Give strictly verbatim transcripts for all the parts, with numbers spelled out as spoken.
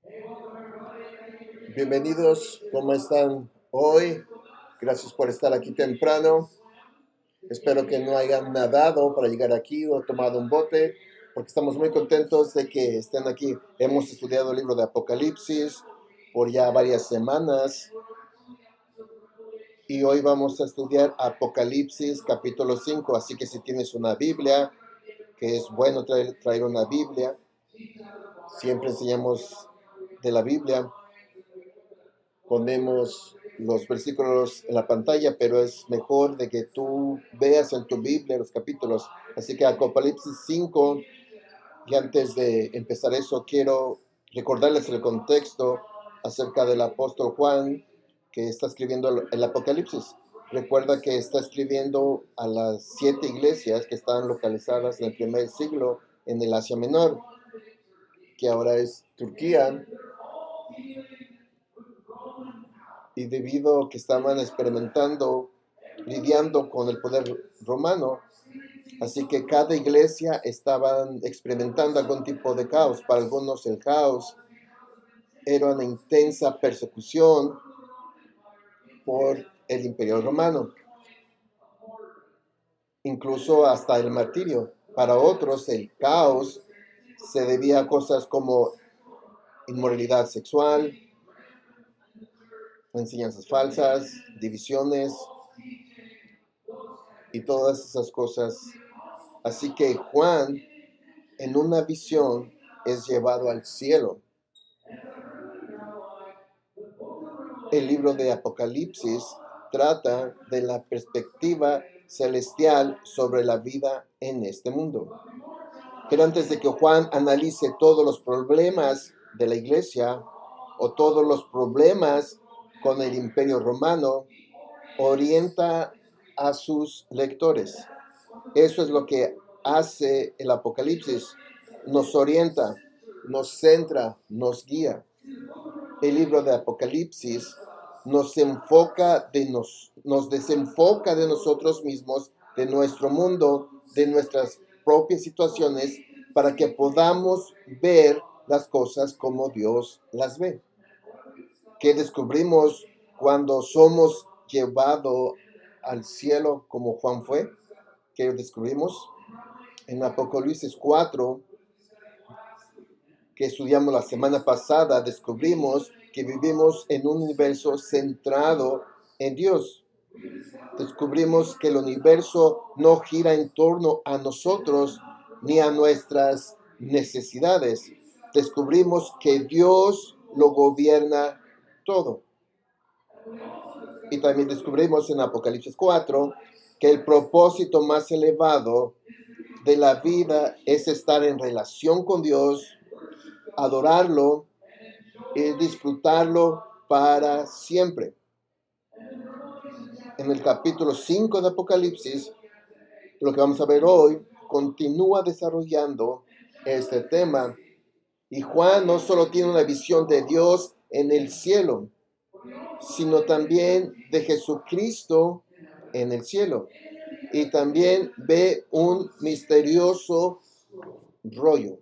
Bienvenidos, ¿cómo están hoy? Gracias por estar aquí temprano. Espero que no hayan nadado para llegar aquí o tomado un bote, porque estamos muy contentos de que estén aquí. Hemos estudiado el libro de Apocalipsis por ya varias semanas y hoy vamos a estudiar Apocalipsis capítulo cinco. Así que si tienes una Biblia, que es bueno traer, traer una Biblia, siempre enseñamos de la Biblia. Ponemos los versículos en la pantalla, pero es mejor de que tú veas en tu Biblia los capítulos. Así que Apocalipsis cinco, y antes de empezar eso, quiero recordarles el contexto acerca del apóstol Juan, que está escribiendo el Apocalipsis. Recuerda que está escribiendo a las siete iglesias que están localizadas en el primer siglo en el Asia Menor, que ahora es Turquía, y debido a que estaban experimentando, lidiando con el poder romano, así que cada iglesia estaban experimentando algún tipo de caos. Para algunos el caos era una intensa persecución por el imperio romano, incluso hasta el martirio. Para otros el caos se debía a cosas como inmoralidad sexual, enseñanzas falsas, divisiones y todas esas cosas. Así que Juan, en una visión, es llevado al cielo. El libro de Apocalipsis trata de la perspectiva celestial sobre la vida en este mundo. Pero antes de que Juan analice todos los problemas de la iglesia o todos los problemas con el imperio romano, orienta a sus lectores. Eso es lo que hace el Apocalipsis. Nos orienta, nos centra, nos guía. El libro de Apocalipsis nos enfoca de nos, nos desenfoca de nosotros mismos, de nuestro mundo, de nuestras propias situaciones, para que podamos ver las cosas como Dios las ve. ¿Qué descubrimos cuando somos llevados al cielo como Juan fue? ¿Qué descubrimos? En Apocalipsis cuatro, que estudiamos la semana pasada, descubrimos que vivimos en un universo centrado en Dios. Descubrimos que el universo no gira en torno a nosotros ni a nuestras necesidades. Descubrimos que Dios lo gobierna todo. Y también descubrimos en Apocalipsis cuatro que el propósito más elevado de la vida es estar en relación con Dios, adorarlo y disfrutarlo para siempre. En el capítulo cinco de Apocalipsis, lo que vamos a ver hoy, continúa desarrollando este tema. Y Juan no solo tiene una visión de Dios en el cielo, sino también de Jesucristo en el cielo. Y también ve un misterioso rollo.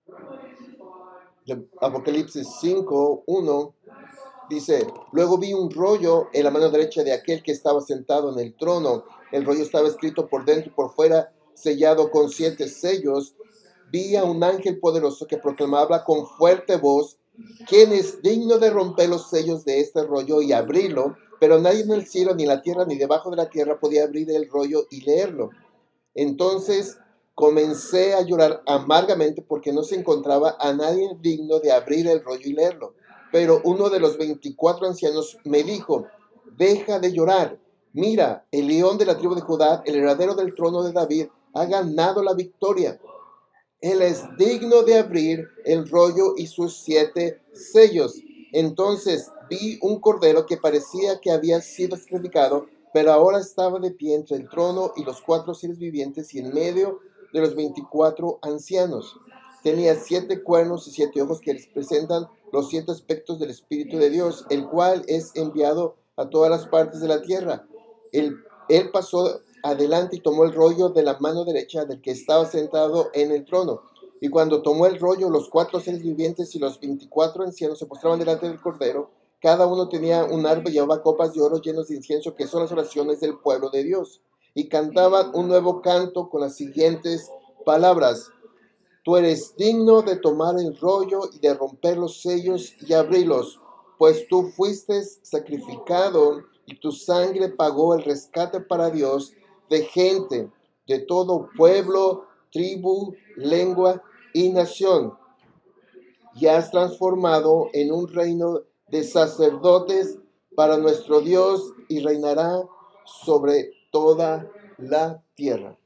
Apocalipsis cinco, uno dice: luego vi un rollo en la mano derecha de aquel que estaba sentado en el trono. El rollo estaba escrito por dentro y por fuera, sellado con siete sellos. Vi a un ángel poderoso que proclamaba con fuerte voz: ¿quién es digno de romper los sellos de este rollo y abrirlo? Pero nadie en el cielo, ni en la tierra, ni debajo de la tierra podía abrir el rollo y leerlo. Entonces comencé a llorar amargamente porque no se encontraba a nadie digno de abrir el rollo y leerlo. Pero uno de los veinticuatro ancianos me dijo: deja de llorar. Mira, el león de la tribu de Judá, el heredero del trono de David, ha ganado la victoria. Él es digno de abrir el rollo y sus siete sellos. Entonces vi un cordero que parecía que había sido sacrificado, pero ahora estaba de pie entre el trono y los cuatro seres vivientes y en medio de los veinticuatro ancianos. Tenía siete cuernos y siete ojos que representan los siete aspectos del Espíritu de Dios, el cual es enviado a todas las partes de la tierra. Él, él pasó adelante y tomó el rollo de la mano derecha del que estaba sentado en el trono. Y cuando tomó el rollo, los cuatro seres vivientes y los veinticuatro ancianos se postraban delante del Cordero. Cada uno tenía un arpa y llevaba copas de oro llenos de incienso, que son las oraciones del pueblo de Dios. Y cantaban un nuevo canto con las siguientes palabras: Tú eres digno de tomar el rollo y de romper los sellos y abrirlos, pues tú fuiste sacrificado y tu sangre pagó el rescate para Dios de gente de todo pueblo, tribu, lengua y nación. Y has transformado en un reino de sacerdotes para nuestro Dios y reinará sobre toda la tierra.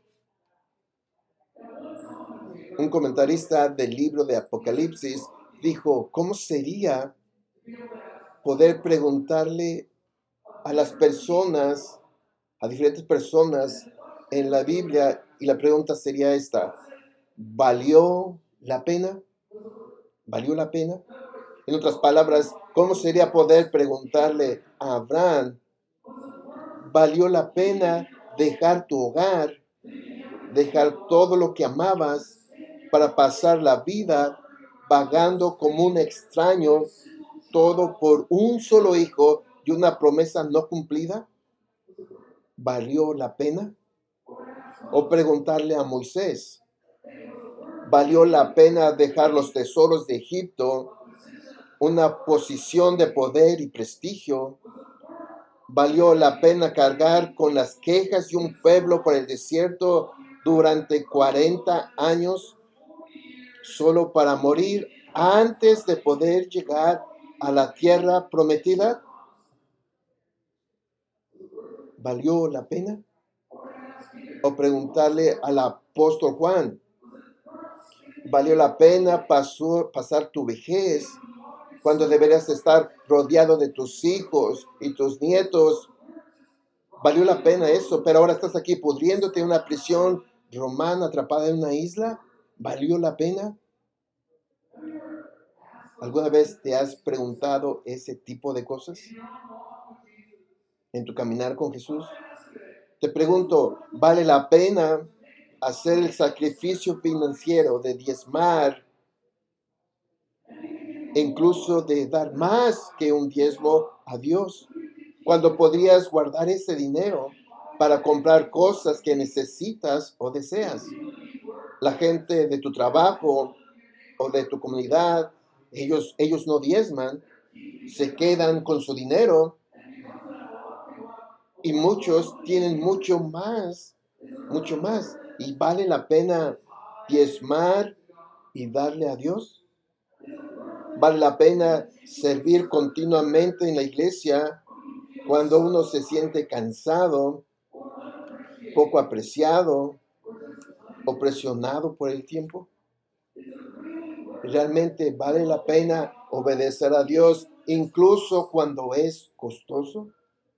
Un comentarista del libro de Apocalipsis dijo: ¿cómo sería poder preguntarle a las personas, a diferentes personas en la Biblia? Y la pregunta sería esta: ¿valió la pena? ¿Valió la pena? En otras palabras, ¿cómo sería poder preguntarle a Abraham: ¿valió la pena dejar tu hogar, dejar todo lo que amabas para pasar la vida vagando como un extraño, todo por un solo hijo y una promesa no cumplida? ¿Valió la pena? O preguntarle a Moisés: ¿valió la pena dejar los tesoros de Egipto, una posición de poder y prestigio? ¿Valió la pena cargar con las quejas de un pueblo por el desierto durante cuarenta años solo para morir antes de poder llegar a la tierra prometida? ¿Valió la pena? O preguntarle al apóstol Juan: ¿valió la pena pasó, pasar tu vejez cuando deberías estar rodeado de tus hijos y tus nietos? ¿Valió la pena eso? Pero ahora estás aquí pudriéndote en una prisión romana, atrapada en una isla. ¿Valió la pena? ¿Alguna vez te has preguntado ese tipo de cosas en tu caminar con Jesús? Te pregunto, ¿vale la pena hacer el sacrificio financiero de diezmar, e incluso de dar más que un diezmo a Dios, cuando podrías guardar ese dinero para comprar cosas que necesitas o deseas? La gente de tu trabajo o de tu comunidad, ellos, ellos no diezman, se quedan con su dinero, y muchos tienen mucho más, mucho más. ¿Y vale la pena diezmar y darle a Dios? ¿Vale la pena servir continuamente en la iglesia cuando uno se siente cansado, poco apreciado o presionado por el tiempo? ¿Realmente vale la pena obedecer a Dios incluso cuando es costoso?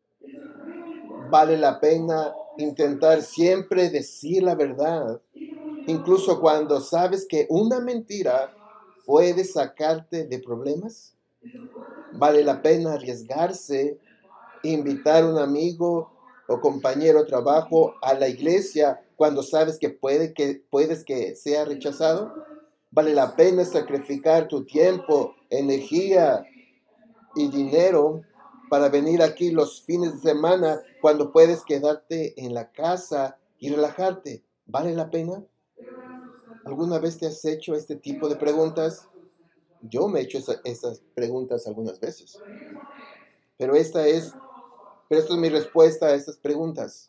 ¿Vale la pena intentar siempre decir la verdad, incluso cuando sabes que una mentira puede sacarte de problemas? ¿Vale la pena arriesgarse, invitar a un amigo o compañero de trabajo a la iglesia cuando sabes que, puede que puedes que sea rechazado? ¿Vale la pena sacrificar tu tiempo, energía y dinero para venir aquí los fines de semana cuando puedes quedarte en la casa y relajarte? ¿Vale la pena? ¿Alguna vez te has hecho este tipo de preguntas? Yo me he hecho esa, esas preguntas algunas veces. Pero esta es, pero esta es mi respuesta a estas preguntas.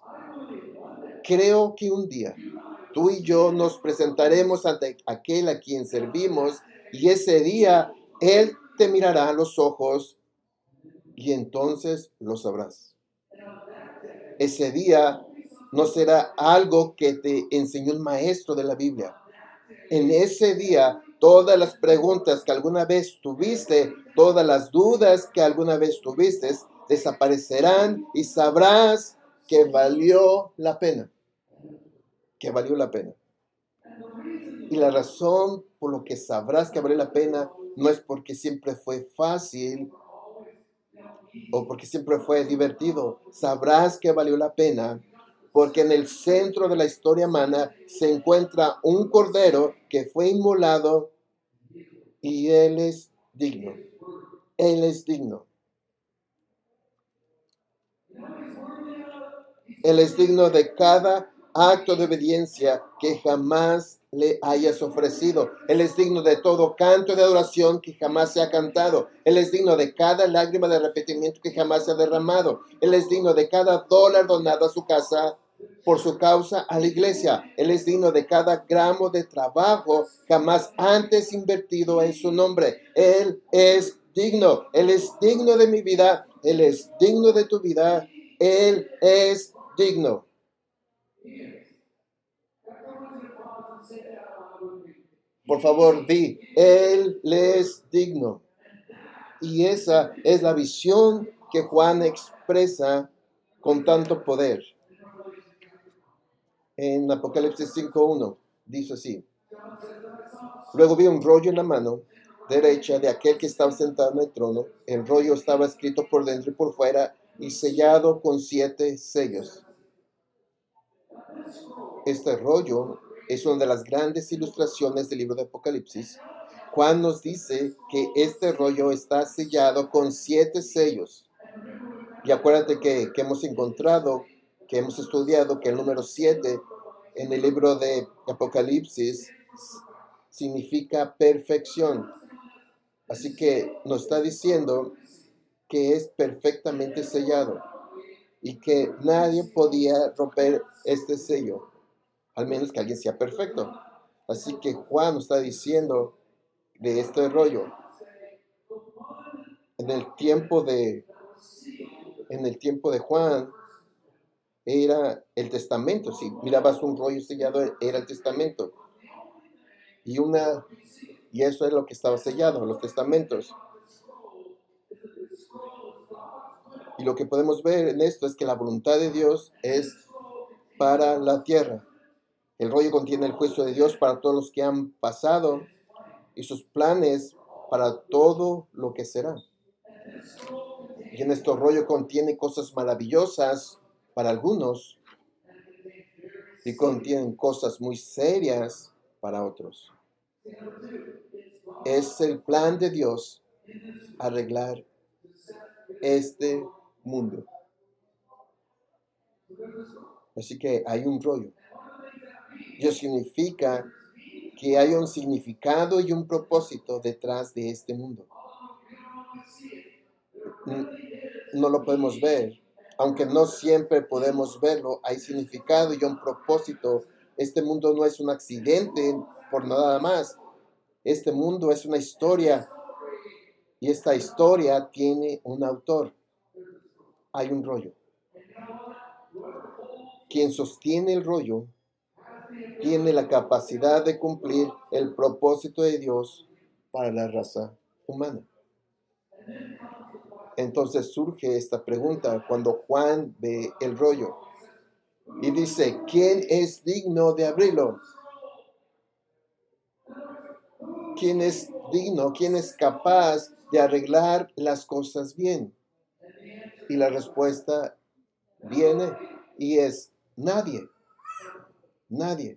Creo que un día tú y yo nos presentaremos ante aquel a quien servimos, y ese día Él te mirará a los ojos y entonces lo sabrás. Ese día no será algo que te enseñó un maestro de la Biblia. En ese día, todas las preguntas que alguna vez tuviste, todas las dudas que alguna vez tuviste, desaparecerán y sabrás que valió la pena. Que valió la pena. Y la razón por lo que sabrás que valió la pena no es porque siempre fue fácil o porque siempre fue divertido. Sabrás que valió la pena porque en el centro de la historia humana se encuentra un cordero que fue inmolado y Él es digno. Él es digno. Él es digno de cada acto de obediencia que jamás le hayas ofrecido. Él es digno de todo canto de adoración que jamás se ha cantado. Él es digno de cada lágrima de arrepentimiento que jamás se ha derramado. Él es digno de cada dólar donado a su casa por su causa a la iglesia. Él es digno de cada gramo de trabajo jamás antes invertido en su nombre. Él es digno. Él es digno de mi vida. Él es digno de tu vida. Él es digno. Por favor, di, Él es digno. Y esa es la visión que Juan expresa con tanto poder. En Apocalipsis cinco uno dice así: luego vi un rollo en la mano derecha de aquel que estaba sentado en el trono. El rollo estaba escrito por dentro y por fuera y sellado con siete sellos. Este rollo es una de las grandes ilustraciones del libro de Apocalipsis. Juan nos dice que este rollo está sellado con siete sellos. Y acuérdate que, que hemos encontrado, que hemos estudiado que el número siete en el libro de Apocalipsis significa perfección. Así que nos está diciendo que es perfectamente sellado y que nadie podía romper este sello, al menos que alguien sea perfecto. Así que Juan nos está diciendo de este rollo. En el tiempo de, en el tiempo de Juan era el testamento. Si mirabas un rollo sellado, era el testamento. Y una, y eso es lo que estaba sellado, los testamentos. Y lo que podemos ver en esto es que la voluntad de Dios es para la tierra. El rollo contiene el juicio de Dios para todos los que han pasado y sus planes para todo lo que será. Y en este rollo contiene cosas maravillosas para algunos y contienen cosas muy serias para otros. Es el plan de Dios arreglar este mundo. Así que hay un rollo. Ello significa que hay un significado y un propósito detrás de este mundo. No lo podemos ver, aunque no siempre podemos verlo, hay significado y un propósito. Este mundo no es un accidente por nada más. Este mundo es una historia y esta historia tiene un autor. Hay un rollo. Quien sostiene el rollo tiene la capacidad de cumplir el propósito de Dios para la raza humana. Entonces surge esta pregunta cuando Juan ve el rollo y dice, ¿quién es digno de abrirlo? ¿Quién es digno? ¿Quién es capaz de arreglar las cosas bien? Y la respuesta viene y es nadie. Nadie.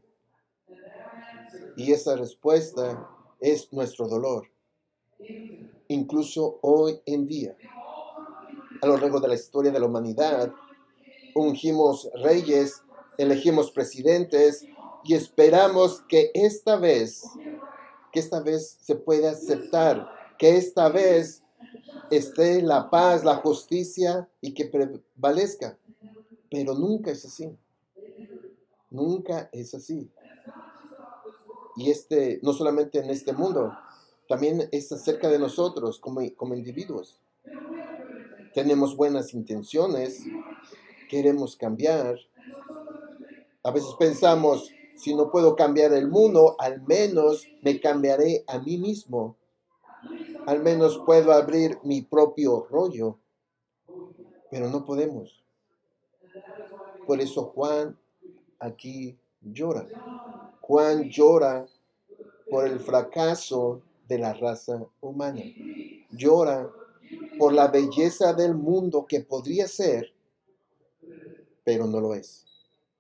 Y esa respuesta es nuestro dolor. Incluso hoy en día, a lo largo de la historia de la humanidad, ungimos reyes, elegimos presidentes y esperamos que esta vez, que esta vez se pueda aceptar, que esta vez esté la paz, la justicia y que prevalezca. Pero nunca es así. Nunca es así. Y este, no solamente en este mundo, también es acerca de nosotros como, como individuos. Tenemos buenas intenciones, queremos cambiar. A veces pensamos, si no puedo cambiar el mundo, al menos me cambiaré a mí mismo. Al menos puedo abrir mi propio rollo. Pero no podemos. Por eso Juan aquí llora. Juan llora por el fracaso de la raza humana. Llora por la belleza del mundo que podría ser, pero no lo es.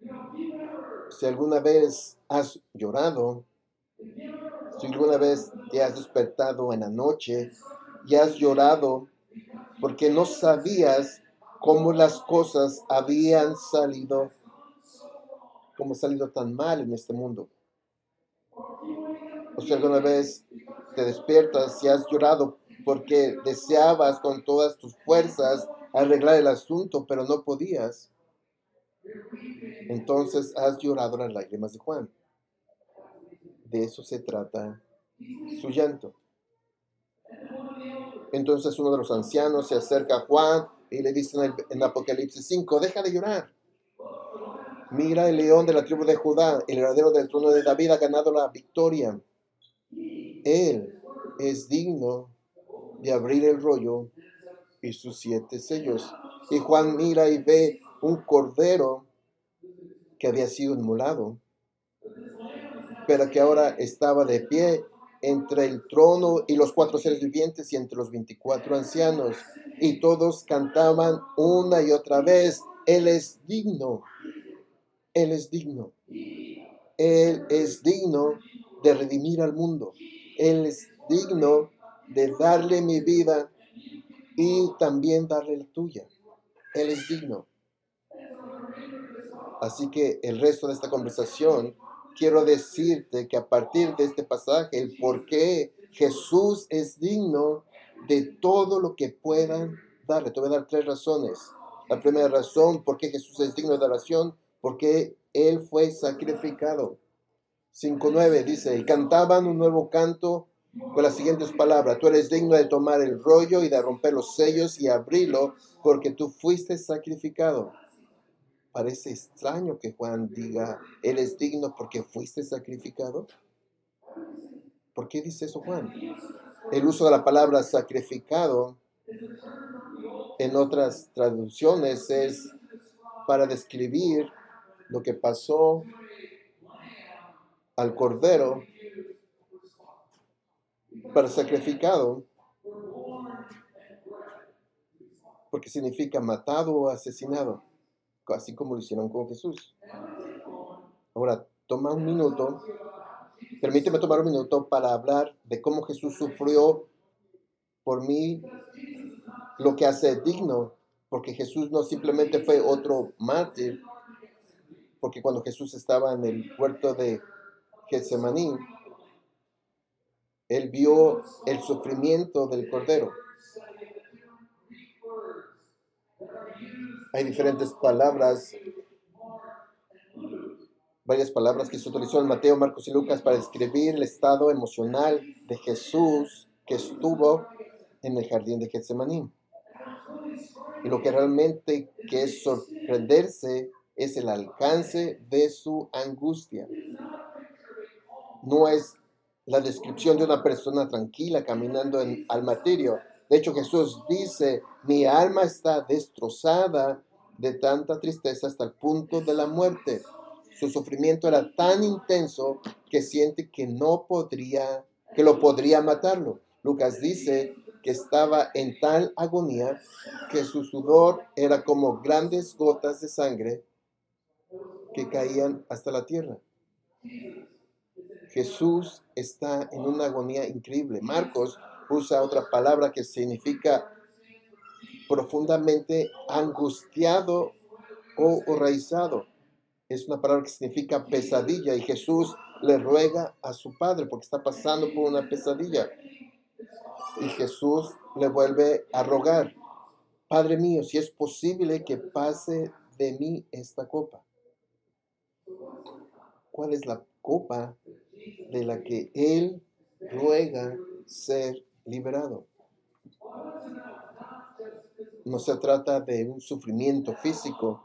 Si alguna vez has llorado, si alguna vez te has despertado en la noche y has llorado porque no sabías cómo las cosas habían salido, cómo salido tan mal en este mundo. O si alguna vez te despiertas y has llorado porque deseabas con todas tus fuerzas arreglar el asunto, pero no podías. Entonces has llorado las lágrimas de Juan. De eso se trata su llanto. Entonces uno de los ancianos se acerca a Juan y le dice en, el, en Apocalipsis cinco, deja de llorar. Mira, el león de la tribu de Judá, el heredero del trono de David, ha ganado la victoria. Él es digno de abrir el rollo y sus siete sellos. Y Juan mira y ve un cordero que había sido inmolado, pero que ahora estaba de pie entre el trono y los cuatro seres vivientes y entre los veinticuatro ancianos. Y todos cantaban una y otra vez, Él es digno, Él es digno, Él es digno de redimir al mundo. Él es digno de darle mi vida y también darle la tuya. Él es digno. Así que el resto de esta conversación, quiero decirte que a partir de este pasaje, el por qué Jesús es digno de todo lo que puedan darle. Te voy a dar tres razones. La primera razón, por qué Jesús es digno de oración, porque Él fue sacrificado. cinco nueve dice, y cantaban un nuevo canto con las siguientes palabras, tú eres digno de tomar el rollo y de romper los sellos y abrirlo, porque tú fuiste sacrificado. Parece extraño que Juan diga, Él es digno porque fuiste sacrificado. ¿Por qué dice eso Juan? El uso de la palabra sacrificado en otras traducciones es para describir lo que pasó al cordero para sacrificado, porque significa matado o asesinado, así como lo hicieron con Jesús. Ahora, toma un minuto, permíteme tomar un minuto para hablar de cómo Jesús sufrió por mí, lo que hace digno, porque Jesús no simplemente fue otro mártir, porque cuando Jesús estaba en el huerto de Getsemaní, Él vio el sufrimiento del cordero. Hay diferentes palabras, varias palabras que se utilizó en Mateo, Marcos y Lucas para describir el estado emocional de Jesús que estuvo en el jardín de Getsemaní. Y lo que realmente que es sorprenderse es el alcance de su angustia. No es la descripción de una persona tranquila caminando en, al martirio. De hecho, Jesús dice, mi alma está destrozada de tanta tristeza hasta el punto de la muerte. Su sufrimiento era tan intenso que siente que no podría, que lo podría matarlo. Lucas dice que estaba en tal agonía que su sudor era como grandes gotas de sangre que caían hasta la tierra. Jesús está en una agonía increíble. Marcos usa otra palabra que significa profundamente angustiado o horrorizado. Es una palabra que significa pesadilla y Jesús le ruega a su Padre porque está pasando por una pesadilla. Y Jesús le vuelve a rogar, Padre mío, si es posible que pase de mí esta copa. ¿Cuál es la copa de la que Él ruega ser liberado? No se trata de un sufrimiento físico.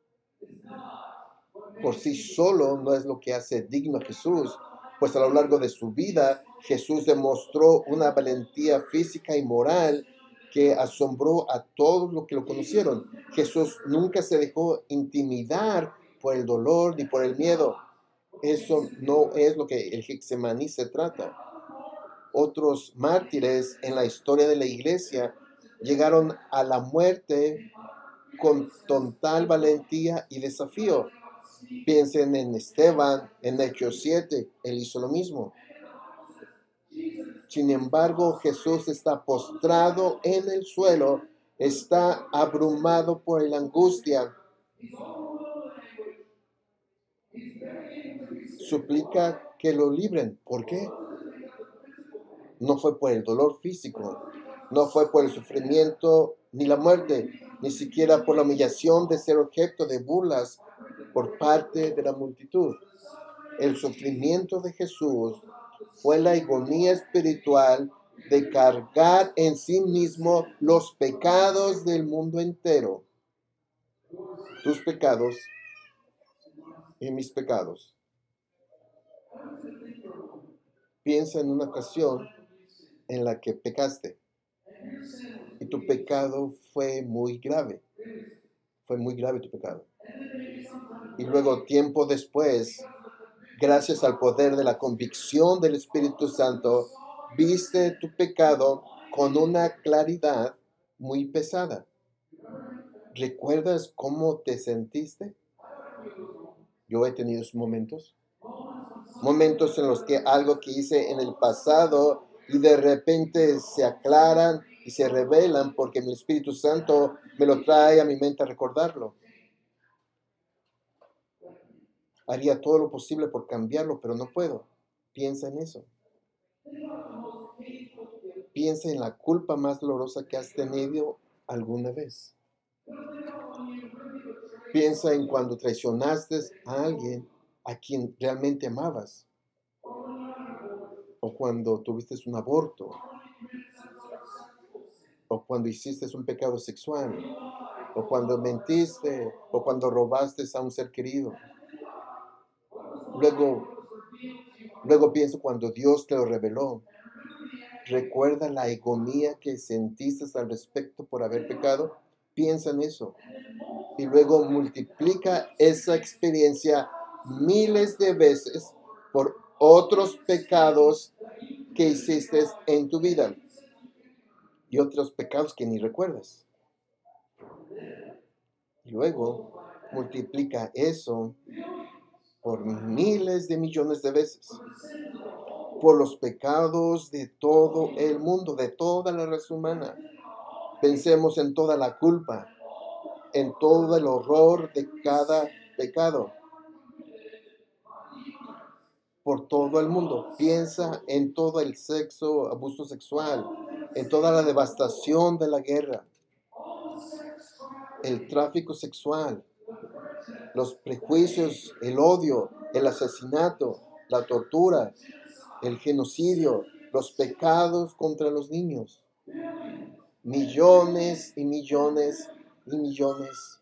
Por sí solo no es lo que hace digno a Jesús, pues a lo largo de su vida Jesús demostró una valentía física y moral que asombró a todos los que lo conocieron. Jesús nunca se dejó intimidar por el dolor ni por el miedo. Eso no es lo que el Getsemaní se trata. Otros mártires en la historia de la iglesia llegaron a la muerte con total valentía y desafío. Piensen en Esteban, en Hechos siete, él hizo lo mismo. Sin embargo, Jesús está postrado en el suelo, está abrumado por la angustia. Suplica que lo libren. ¿Por qué? No fue por el dolor físico, no fue por el sufrimiento ni la muerte, ni siquiera por la humillación de ser objeto de burlas por parte de la multitud. El sufrimiento de Jesús fue la agonía espiritual de cargar en sí mismo los pecados del mundo entero. Tus pecados y mis pecados. Piensa en una ocasión en la que pecaste y tu pecado fue muy grave. Fue muy grave tu pecado. Y luego, tiempo después, gracias al poder de la convicción del Espíritu Santo, viste tu pecado con una claridad muy pesada. ¿Recuerdas cómo te sentiste? Yo he tenido esos momentos. Momentos en los que algo que hice en el pasado y de repente se aclaran y se revelan porque el Espíritu Santo me lo trae a mi mente a recordarlo. Haría todo lo posible por cambiarlo, pero no puedo. Piensa en eso. Piensa en la culpa más dolorosa que has tenido alguna vez. Piensa en cuando traicionaste a alguien a quien realmente amabas. O cuando tuviste un aborto. O cuando hiciste un pecado sexual. O cuando mentiste. O cuando robaste a un ser querido. Luego, luego pienso cuando Dios te lo reveló. Recuerda la agonía que sentiste al respecto por haber pecado. Piensa en eso. Y luego multiplica esa experiencia miles de veces por otros pecados que hiciste en tu vida. Y otros pecados que ni recuerdas. Y luego multiplica eso por miles de millones de veces. Por los pecados de todo el mundo, de toda la raza humana. Pensemos en toda la culpa, en todo el horror de cada pecado. Por todo el mundo. Piensa en todo el sexo, abuso sexual, en toda la devastación de la guerra, el tráfico sexual, los prejuicios, el odio, el asesinato, la tortura, el genocidio, los pecados contra los niños. Millones y millones y millones.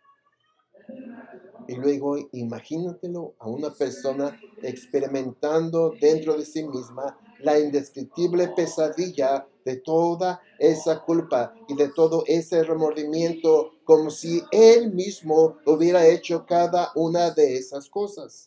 Y luego imagínatelo a una persona experimentando dentro de sí misma la indescriptible pesadilla de toda esa culpa y de todo ese remordimiento, como si él mismo hubiera hecho cada una de esas cosas.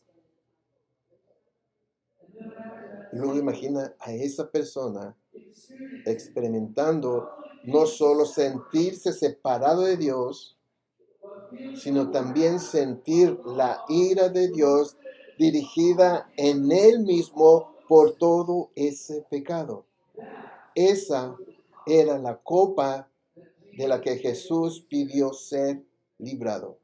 Y luego imagina a esa persona experimentando no solo sentirse separado de Dios, sino también sentir la ira de Dios dirigida en él mismo por todo ese pecado. Esa era la copa de la que Jesús pidió ser librado.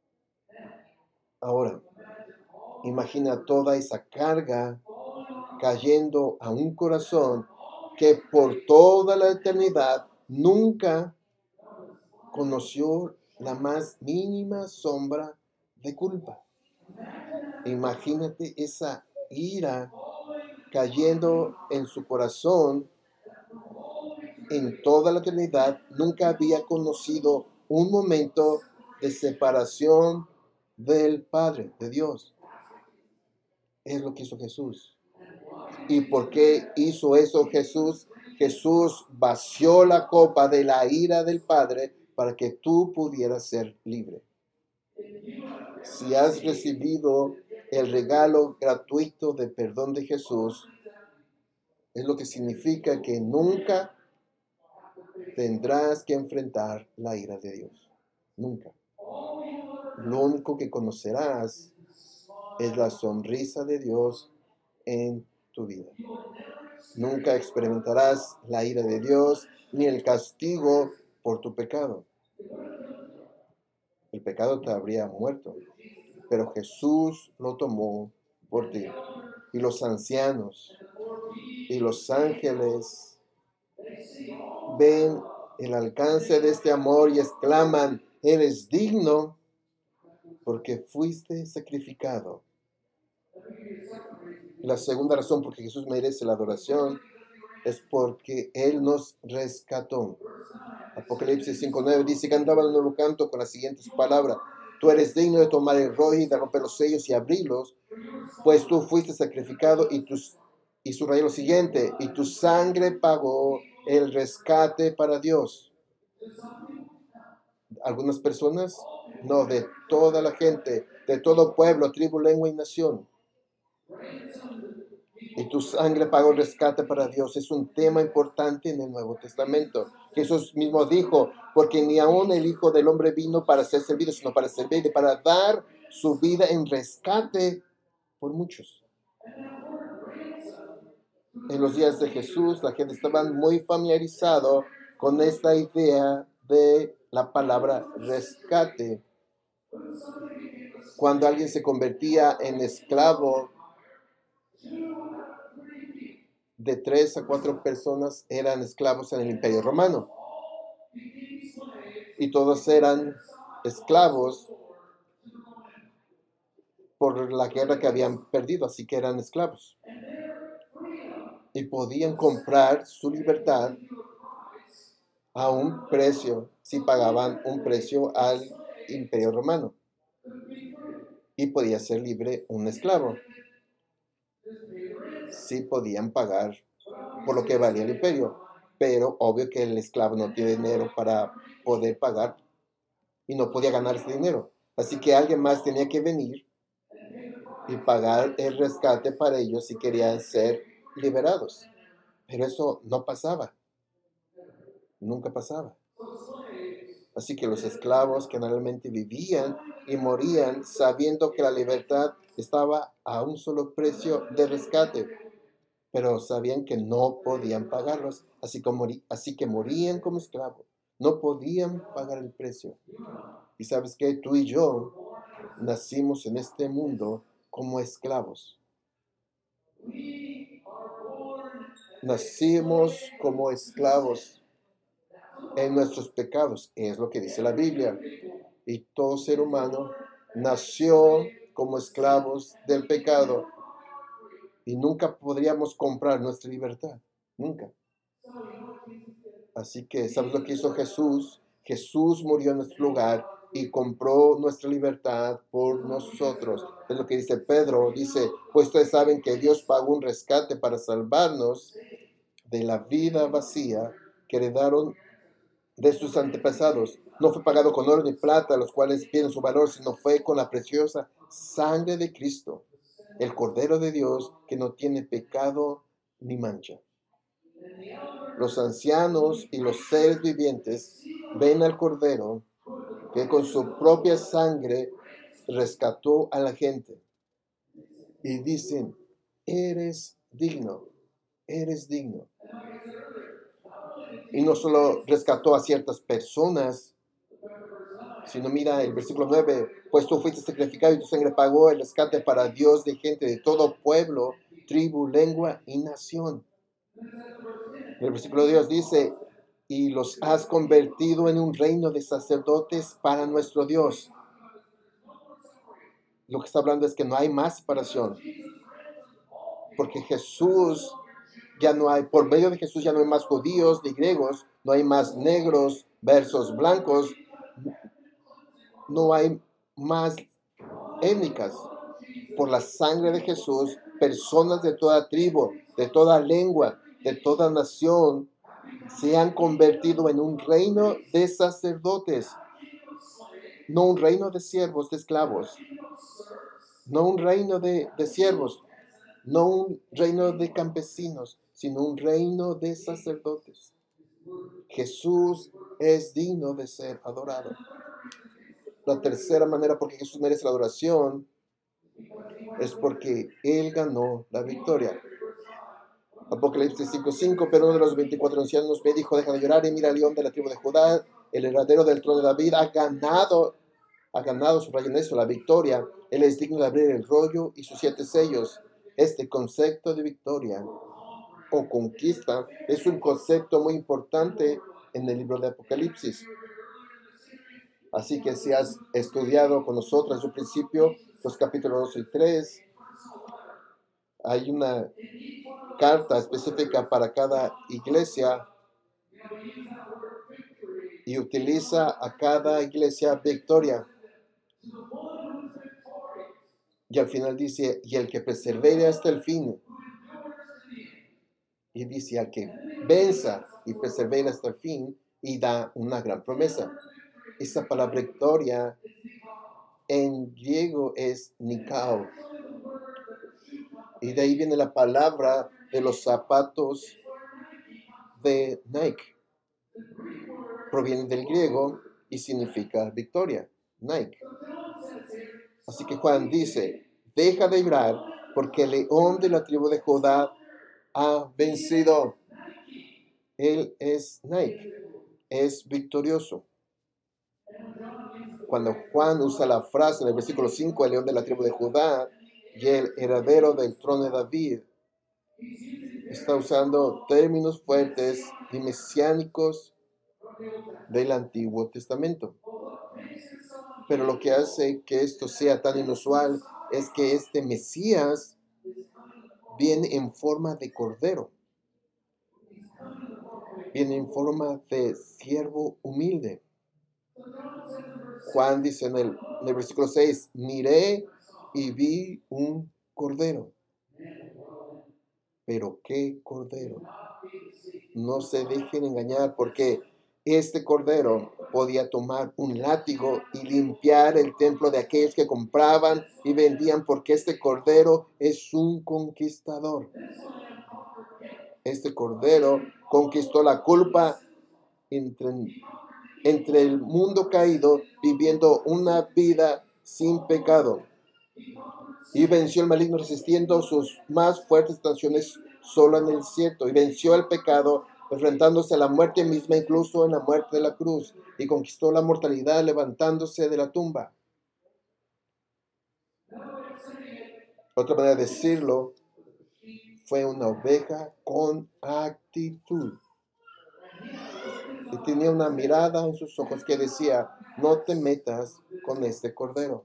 Ahora, imagina toda esa carga cayendo a un corazón que por toda la eternidad nunca conoció la más mínima sombra de culpa. Imagínate esa ira cayendo en su corazón en toda la eternidad. Nunca había conocido un momento de separación del Padre, de Dios. Es lo que hizo Jesús. ¿Y por qué hizo eso Jesús? Jesús vació la copa de la ira del Padre para que tú pudieras ser libre. Si has recibido el regalo gratuito de perdón de Jesús, es lo que significa que nunca tendrás que enfrentar la ira de Dios. Nunca. Lo único que conocerás es la sonrisa de Dios en tu vida. Nunca experimentarás la ira de Dios ni el castigo por tu pecado. El pecado te habría muerto, pero Jesús lo tomó por ti. Y los ancianos y los ángeles ven el alcance de este amor y exclaman: eres digno porque fuiste sacrificado. La segunda razón por que Jesús merece la adoración es porque Él nos rescató. Apocalipsis cinco nueve dice: cantaban un nuevo canto con las siguientes palabras: tú eres digno de tomar el rollo y de romper los sellos y abrirlos, pues tú fuiste sacrificado. Y, tus, y subrayó lo siguiente: y tu sangre pagó el rescate para Dios. Algunas personas, no, de toda la gente, de todo pueblo, tribu, lengua y nación. Y tu sangre pagó el rescate para Dios. Es un tema importante en el Nuevo Testamento. Jesús mismo dijo: porque ni aún el Hijo del Hombre vino para ser servido, sino para servir y para dar su vida en rescate por muchos. En los días de Jesús, la gente estaba muy familiarizado con esta idea de la palabra rescate. Cuando alguien se convertía en esclavo, de tres a cuatro personas eran esclavos en el Imperio Romano. Y todos eran esclavos por la guerra que habían perdido, así que eran esclavos. Y podían comprar su libertad a un precio, si pagaban un precio al Imperio Romano. Y podía ser libre un esclavo, si podían pagar por lo que valía el imperio. Pero obvio que el esclavo no tiene dinero para poder pagar y no podía ganar ese dinero. Así que alguien más tenía que venir y pagar el rescate para ellos si querían ser liberados. Pero eso no pasaba. Nunca pasaba. Así que los esclavos generalmente vivían y morían sabiendo que la libertad estaba a un solo precio de rescate, pero sabían que no podían pagarlos, así, como, así que morían como esclavos. No podían pagar el precio. Y sabes que tú y yo nacimos en este mundo como esclavos. Nacimos como esclavos en nuestros pecados, es lo que dice la Biblia. Y todo ser humano nació como esclavos del pecado y nunca podríamos comprar nuestra libertad, nunca. Así que, ¿sabes lo que hizo Jesús? Jesús murió en nuestro lugar y compró nuestra libertad por nosotros. Es lo que dice Pedro, dice: pues ustedes saben que Dios pagó un rescate para salvarnos de la vida vacía que heredaron de sus antepasados. No fue pagado con oro ni plata, los cuales pierden su valor, sino fue con la preciosa sangre de Cristo, el Cordero de Dios, que no tiene pecado ni mancha. Los ancianos y los seres vivientes ven al Cordero que con su propia sangre rescató a la gente y dicen: eres digno, eres digno. Y no solo rescató a ciertas personas, sino mira el versículo nueve: pues tú fuiste sacrificado y tu sangre pagó el rescate para Dios de gente de todo pueblo, tribu, lengua y nación. El versículo Dios dice: y los has convertido en un reino de sacerdotes para nuestro Dios. Lo que está hablando es que no hay más separación, porque Jesús ya no hay, por medio de Jesús ya no hay más judíos ni griegos, no hay más negros versus blancos, no hay más étnicas. Por la sangre de Jesús, personas de toda tribu, de toda lengua, de toda nación, se han convertido en un reino de sacerdotes, no un reino de siervos, de esclavos, no un reino de, de siervos, no un reino de campesinos, sino un reino de sacerdotes. Jesús es digno de ser adorado. La tercera manera por que Jesús merece la adoración es porque Él ganó la victoria. Apocalipsis cinco cinco, pero uno de los veinticuatro ancianos me dijo, deja de llorar y mira al león de la tribu de Judá, el heredero del trono de David, ha ganado, ha ganado, subrayen eso, la victoria. Él es digno de abrir el rollo y sus siete sellos. Este concepto de victoria o conquista es un concepto muy importante en el libro de Apocalipsis. Así que si has estudiado con nosotros en su principio los capítulos dos y tres, hay una carta específica para cada iglesia y utiliza a cada iglesia victoria. Y al final dice, y el que persevere hasta el fin. Y dice, al que venza y persevera hasta el fin, y da una gran promesa. Esa palabra victoria en griego es nikao. Y de ahí viene la palabra de los zapatos de Nike. Proviene del griego y significa victoria, Nike. Así que Juan dice, deja de llorar porque el león de la tribu de Judá ha vencido. Él es Nike, es victorioso. Cuando Juan usa la frase en el versículo cinco, el león de la tribu de Judá y el heredero del trono de David, está usando términos fuertes y mesiánicos del Antiguo Testamento. Pero lo que hace que esto sea tan inusual es que este Mesías viene en forma de cordero. Viene en forma de siervo humilde. Juan dice en el, en el versículo seis, miré y vi un cordero. Pero ¿qué cordero? No se dejen engañar porque este cordero podía tomar un látigo y limpiar el templo de aquellos que compraban y vendían, porque este cordero es un conquistador. Este cordero conquistó la culpa entre, entre el mundo caído, viviendo una vida sin pecado. Y venció el maligno resistiendo sus más fuertes tentaciones solo en el desierto. Y venció el pecado enfrentándose a la muerte misma, incluso en la muerte de la cruz. Y conquistó la mortalidad levantándose de la tumba. Otra manera de decirlo, fue una oveja con actitud. Y tenía una mirada en sus ojos que decía, no te metas con este cordero.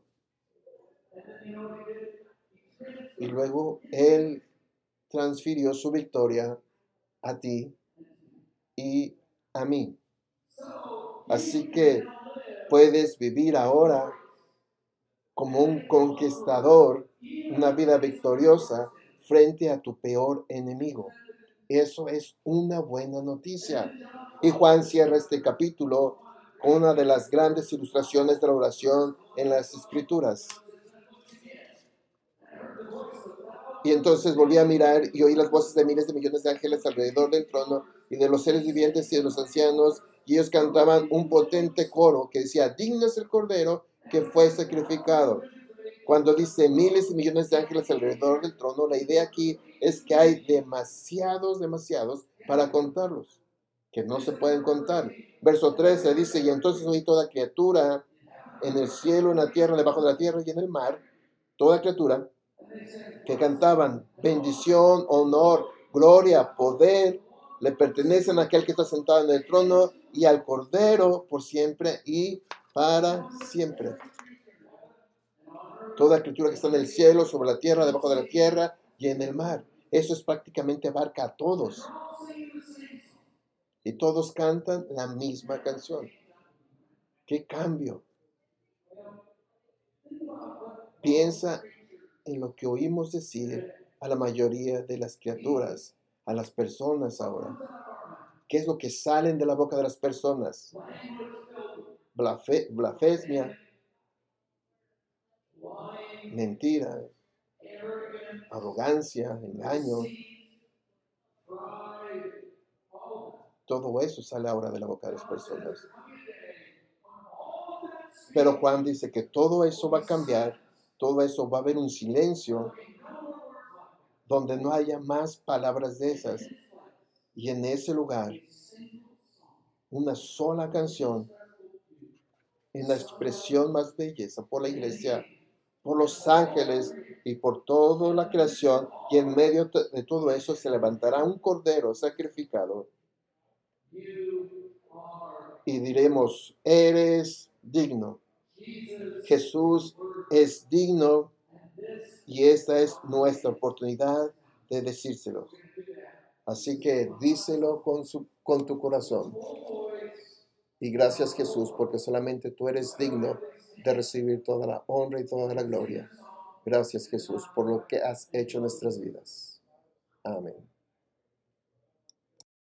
Y luego él transfirió su victoria a ti y a mí. Así que puedes vivir ahora como un conquistador, una vida victoriosa frente a tu peor enemigo. Eso es una buena noticia. Y Juan cierra este capítulo con una de las grandes ilustraciones de la oración en las Escrituras. Y entonces volví a mirar y oí las voces de miles de millones de ángeles alrededor del trono y de los seres vivientes y de los ancianos, y ellos cantaban un potente coro que decía, digno es el cordero que fue sacrificado. Cuando dice miles y millones de ángeles alrededor del trono, la idea aquí es que hay demasiados, demasiados para contarlos, que no se pueden contar. Verso trece dice, y entonces oí toda criatura en el cielo, en la tierra, debajo de la tierra y en el mar, toda criatura, que cantaban, bendición, honor, gloria, poder, le pertenecen a aquel que está sentado en el trono y al Cordero por siempre y para siempre. Toda criatura que está en el cielo, sobre la tierra, debajo de la tierra y en el mar. Eso es prácticamente abarca a todos. Y todos cantan la misma canción. ¿Qué cambio? Piensa en lo que oímos decir a la mayoría de las criaturas, a las personas ahora. ¿Qué es lo que salen de la boca de las personas? Blafe, blasfemia, mentira, arrogancia, engaño. Todo eso sale ahora de la boca de las personas. Pero Juan dice que todo eso va a cambiar, todo eso va a haber un silencio donde no haya más palabras de esas. Y en ese lugar, una sola canción, en la expresión más belleza por la iglesia, por los ángeles y por toda la creación, y en medio de todo eso se levantará un cordero sacrificado. Y diremos, eres digno. Jesús es digno, y esta es nuestra oportunidad de decírselo. Así que díselo con, su, con tu corazón. Y gracias, Jesús, porque solamente tú eres digno de recibir toda la honra y toda la gloria. Gracias, Jesús, por lo que has hecho en nuestras vidas. Amén.